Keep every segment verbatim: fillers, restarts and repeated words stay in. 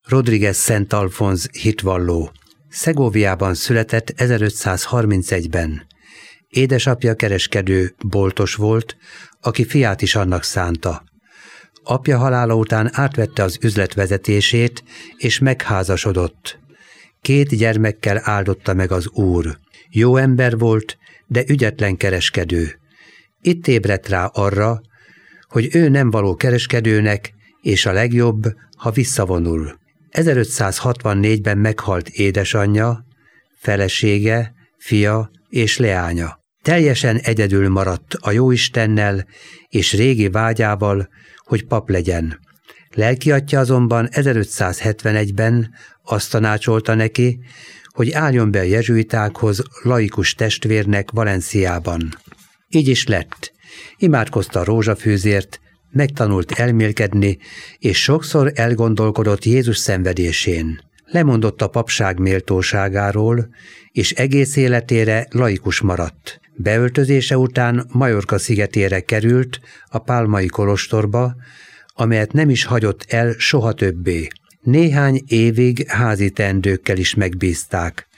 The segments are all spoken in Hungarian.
Rodriguez Szent Alfonz hitvalló. Szegóviában született ezerötszázharmincegyben. Édesapja kereskedő, boltos volt, aki fiát is annak szánta. Apja halála után átvette az üzlet vezetését, és megházasodott. Két gyermekkel áldotta meg az Úr. Jó ember volt, de ügyetlen kereskedő. Itt ébredt rá arra, hogy ő nem való kereskedőnek, és a legjobb, ha visszavonul. ezerötszázhatvannégyben meghalt édesanyja, felesége, fia és leánya. Teljesen egyedül maradt a Jóistennel és régi vágyával, hogy pap legyen. Lelkiattya azonban ezerötszázhetvenegyben azt tanácsolta neki, hogy álljon be a jezsuitákhoz laikus testvérnek Valenciában. Így is lett. Imádkozta a rózsafűzért, megtanult elmélkedni, és sokszor elgondolkodott Jézus szenvedésén. Lemondott a papság méltóságáról, és egész életére laikus maradt. Beöltözése után Majorka szigetére került, a pálmai kolostorba, amelyet nem is hagyott el soha többé. Néhány évig házi teendőkkel is megbízták.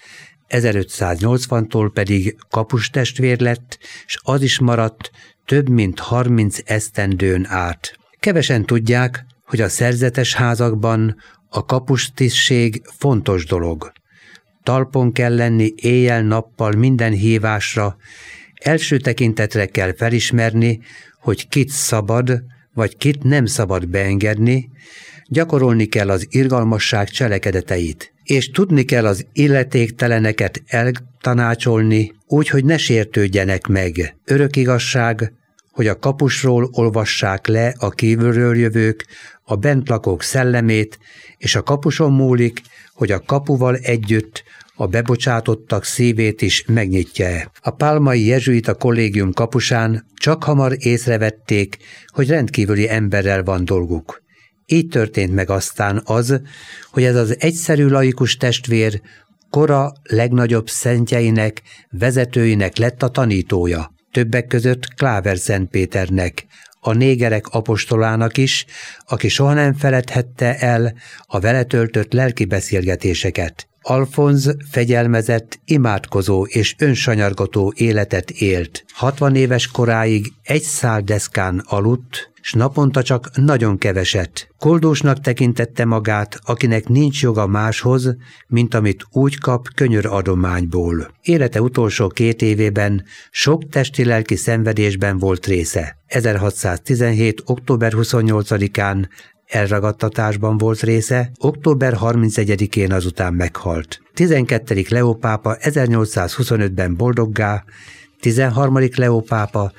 ezerötszáznyolcvantól pedig kapustestvér lett, s az is maradt több mint harminc esztendőn át. Kevesen tudják, hogy a szerzetes házakban a kapustisztség fontos dolog. Talpon kell lenni éjjel-nappal minden hívásra, első tekintetre kell felismerni, hogy kit szabad, vagy kit nem szabad beengedni, gyakorolni kell az irgalmasság cselekedeteit, és tudni kell az illetékteleneket eltanácsolni, úgy, hogy ne sértődjenek meg. Örök igazság, hogy a kapusról olvassák le a kívülről jövők, a bentlakók szellemét, és a kapuson múlik, hogy a kapuval együtt a bebocsátottak szívét is megnyitja-e. A pálmai jezsuita kollégium kapusán csak hamar észrevették, hogy rendkívüli emberrel van dolguk. Így történt meg aztán az, hogy ez az egyszerű laikus testvér kora legnagyobb szentjeinek, vezetőinek lett a tanítója. Többek között Kláver Szent Péternek, a négerek apostolának is, aki soha nem feledhette el a vele töltött lelki beszélgetéseket. Alfonz fegyelmezett, imádkozó és önsanyargató életet élt. hatvan éves koráig egy szál deszkán aludt, s naponta csak nagyon keveset. Koldósnak tekintette magát, akinek nincs joga máshoz, mint amit úgy kap könyöradományból. Élete utolsó két évében sok testi-lelki szenvedésben volt része. ezerhatszáztizenhét. október huszonnyolcadikán elragadtatásban volt része, október harmincegyedikén azután meghalt. tizenkettedik Leó pápa ezernyolcszázhuszonötben boldoggá, tizenharmadik Leó pápa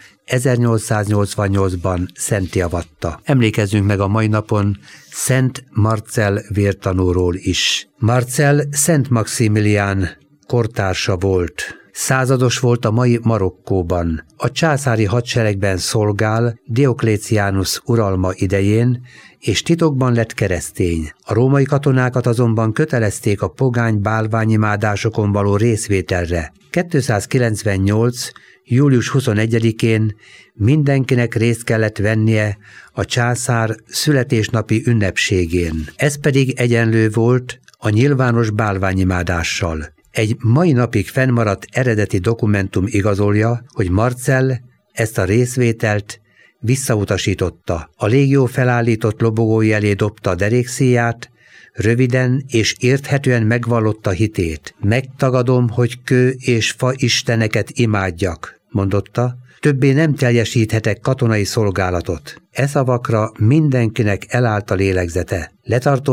ezernyolcszáznyolcvannyolcban szentté avatta. Emlékezzünk meg a mai napon Szent Marcell vértanúról is. Marcell Szent Maximilián kortársa volt. Százados volt a mai Marokkóban. A császári hadseregben szolgál Diokléciánus uralma idején, és titokban lett keresztény. A római katonákat azonban kötelezték a pogány bálványimádásokon való részvételre. kétszázkilencvennyolc. július huszonegyedikén mindenkinek részt kellett vennie a császár születésnapi ünnepségén. Ez pedig egyenlő volt a nyilvános bálványimádással. Egy mai napig fennmaradt eredeti dokumentum igazolja, hogy Marcell ezt a részvételt visszautasította. A légió felállított lobogói elé dobta a derékszíját, röviden és érthetően megvallotta hitét. Megtagadom, hogy kő és fa isteneket imádjak, mondotta, többé nem teljesíthetek katonai szolgálatot. E szavakra mindenkinek elállt a lélegzete.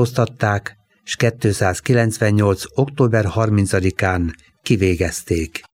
Letartóztatták, s kétszázkilencvennyolc. október harmincadikán kivégezték.